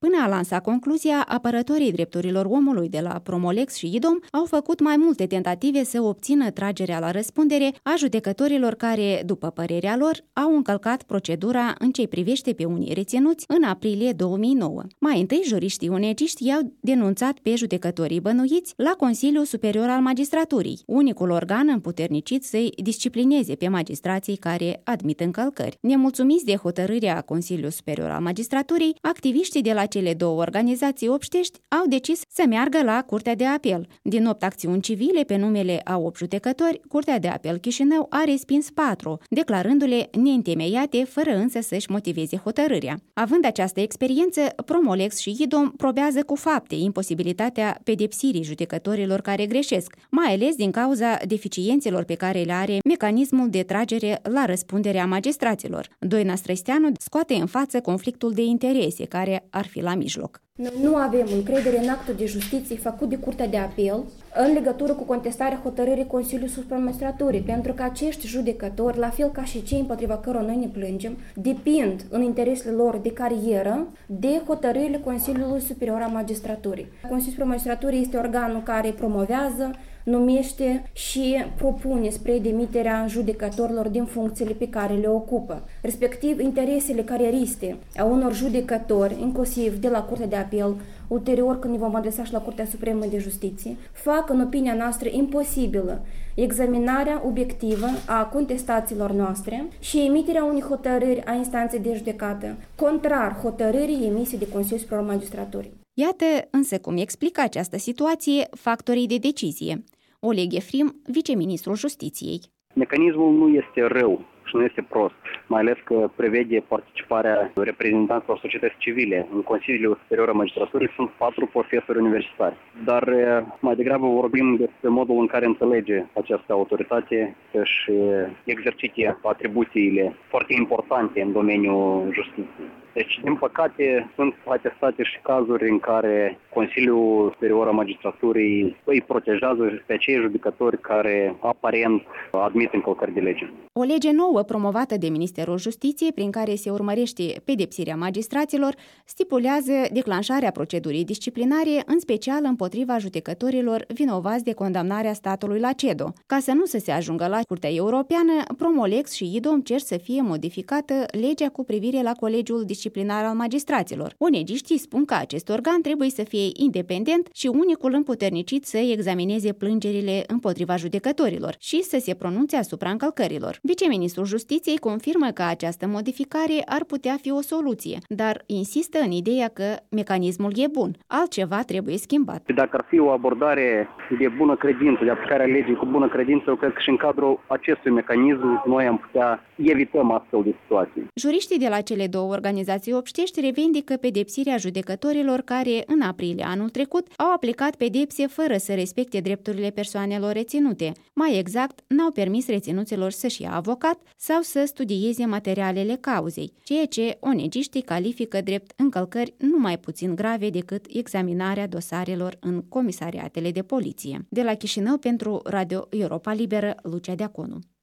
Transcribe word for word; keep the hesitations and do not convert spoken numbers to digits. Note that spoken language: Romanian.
Până a lansa concluzia, apărătorii drepturilor omului de la Promolex și IDOM au făcut mai multe tentative să obțină tragerea la răspundere a judecătorilor care, după părerea lor, au încălcat procedura în ce privește pe unii reținuți în aprilie două mii nouă. Mai întâi, juriștii unegiști i-au denunțat pe judecătorii bănuiți la Consiliul Superior al Magistraturii, unicul organ împuternicit să-i disciplineze pe magistrații care admit încălcări. Nemulțumiți de hotărârea Consiliului Superior al Magistraturii, activiștii de la cele două organizații obștești au decis să meargă la Curtea de Apel. Din opt acțiuni civile pe numele a opt judecători, Curtea de Apel Chișinău a respins patru, declarându-le neîntemeiate, fără însă să-și motiveze hotărârea. Având această experiență, Promolex și IDOM probează cu fapte imposibilitatea pedepsirii judecătorilor care greșesc, mai ales din cauza deficiențelor pe care le are mecanismul de tragere la răspundere a magistraților. Doina Străsteanu scoate în față conflictul de interese care ar fi la mijloc. Noi nu avem încredere în actul de justiție făcut de Curtea de Apel în legătură cu contestarea hotărârii Consiliului Superior al Magistraturii, pentru că acești judecători, la fel ca și cei împotriva cărora noi ne plângem, depind în interesele lor de carieră de hotărârile Consiliului Superior al Magistraturii. Consiliul Superior al Magistraturii este organul care promovează, numește și propune spre demiterea judecătorilor din funcțiile pe care le ocupă. Respectiv, interesele carieriste a unor judecători, inclusiv de la Curtea de Apel, ulterior când ne vom adresa și la Curtea Supremă de Justiție, fac, în opinia noastră, imposibilă examinarea obiectivă a contestațiilor noastre și emiterea unei hotărâri a instanței de judecată, contrar hotărârii emise de Consiliul Superior al Magistraturii. Iată însă cum explică această situație factorii de decizie. Oleg Efrim, viceministrul Justiției. Mecanismul nu este rău și nu este prost, mai ales că prevede participarea reprezentanților societății civile. În Consiliul Superior al Magistraturii sunt patru profesori universitari. Dar mai degrabă vorbim despre modul în care înțelege această autoritate să-și exercite atribuțiile foarte importante în domeniul justiției. Deci, din păcate, sunt atestate și cazuri în care Consiliul Superior al Magistraturii îi protejează pe acei judecători care aparent admit încălcări de lege. O lege nouă promovată de Ministerul Justiției, prin care se urmărește pedepsirea magistraților, stipulează declanșarea procedurii disciplinare, în special împotriva judecătorilor vinovați de condamnarea statului la CEDO. Ca să nu să se ajungă la Curtea Europeană, Promolex și IDOM cer să fie modificată legea cu privire la Colegiul Disciplinar al Magistraților. Onegiștii spun că acest organ trebuie să fie independent și unicul împuternicit să examineze plângerile împotriva judecătorilor și să se pronunțe asupra încălcărilor. Viceministrul Justiției confirmă că această modificare ar putea fi o soluție, dar insistă în ideea că mecanismul e bun, altceva trebuie schimbat. Dacă ar fi o abordare de bună credință, de aplicarea legii cu bună credință, eu cred că și în cadrul acestui mecanism noi am putea evităm astfel de situații. Juriștii de la cele două organizații obștești revendică pedepsirea judecătorilor care, în aprilie anul trecut, au aplicat pedepse fără să respecte drepturile persoanelor reținute. Mai exact, n-au permis reținuților să-și ia avocat sau să studieze materialele cauzei, ceea ce onegiștii califică drept încălcări nu mai puțin grave decât examinarea dosarelor în comisariatele de poliție. De la Chișinău pentru Radio Europa Liberă, Lucia Deaconu.